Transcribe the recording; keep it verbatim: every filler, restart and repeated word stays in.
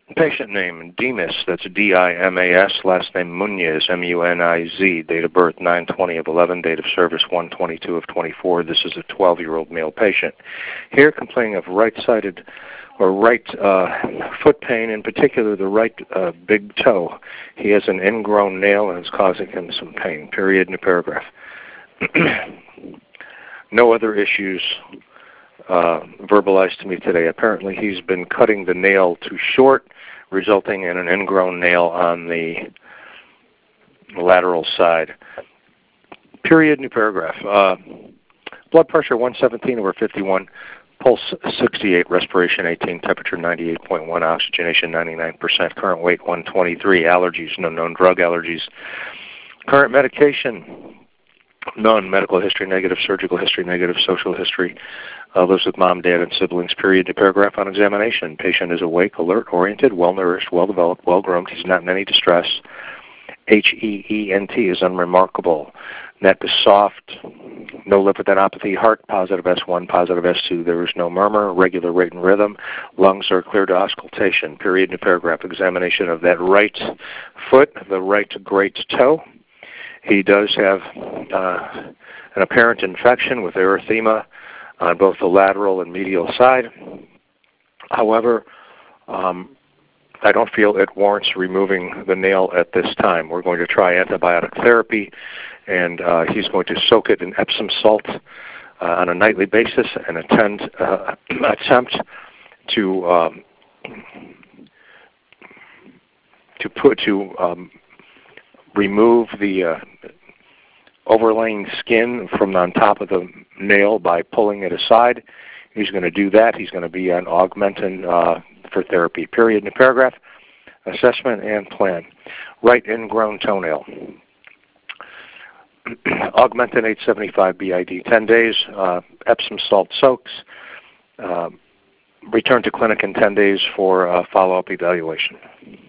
Patient name, Dimas, that's D I M A S, last name Muniz, M U N I Z, date of birth nine twenty of eleven, date of service one twenty-two of twenty-four. This is a twelve-year-old male patient. Here complaining of right-sided or right uh, foot pain, in particular the right uh, big toe. He has an ingrown nail and it's causing him some pain, period, in a paragraph. No other issues uh, verbalized to me today. Apparently he's been cutting the nail too short, resulting in an ingrown nail on the lateral side. Period, new paragraph. Uh, blood pressure one seventeen over fifty-one, pulse sixty-eight, respiration eighteen, temperature ninety-eight point one, oxygenation ninety-nine percent, current weight one twenty-three, allergies, no known drug allergies. Current medication, none. Medical history negative, surgical history negative, social history. Uh, lives with mom, dad, and siblings. Period. The paragraph on examination. Patient is awake, alert, oriented, well-nourished, well-developed, well-groomed. He's not in any distress. H E E N T is unremarkable. Neck is soft. No lymphadenopathy. Heart positive S one, positive S two. There is no murmur. Regular rate and rhythm. Lungs are clear to auscultation. Period. New paragraph. Examination of that right foot, the right great toe. He does have uh, an apparent infection with erythema on both the lateral and medial side. However, um, I don't feel it warrants removing the nail at this time. We're going to try antibiotic therapy, and uh, he's going to soak it in Epsom salt uh, on a nightly basis and attend, uh, attempt to um, to put to um, remove the uh, overlaying skin from on top of the nail by pulling it aside. He's going to do that. He's going to be on Augmentin uh, for therapy. Period. In the paragraph, assessment and plan. Right ingrown toenail. Augmentin eight seventy-five B I D, ten days. Uh, Epsom salt soaks. Uh, return to clinic in ten days for uh, follow-up evaluation.